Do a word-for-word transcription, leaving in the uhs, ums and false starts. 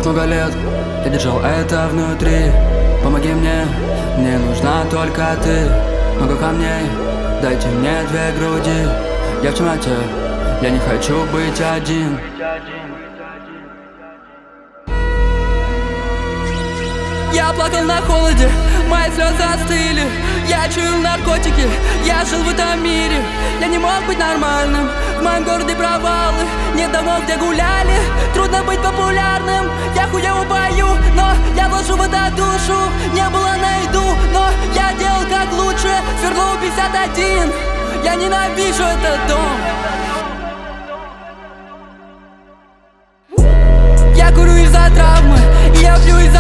много лет я держал это внутри. Помоги мне, мне нужна только ты. Много камней, дайте мне две груди. Я в темноте, я не хочу быть один. Я плакал на холоде, мои слезы остыли. Я чуял наркотики, я жил в этом мире. Я не мог быть нормальным, в моем городе провалы. Нет домов, где гуляли, трудно быть популярным. Я хуево пою, но я вложу в это душу. Не было на еду, но я делал как лучше. Свердлов пятьдесят один, я ненавижу этот дом. Я курю из-за травмы, и я пью из-за